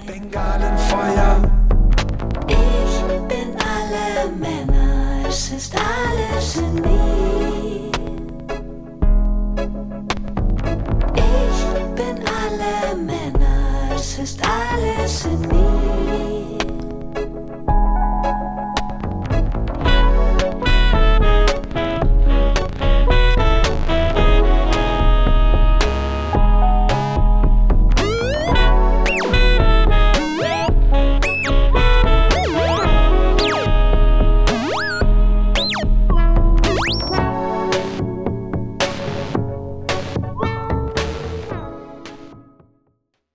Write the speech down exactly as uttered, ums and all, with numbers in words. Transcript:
Bengalenfeuer. Ich bin alle Männer, es ist alles in mir. Ich bin alle Männer, es ist alles in mir.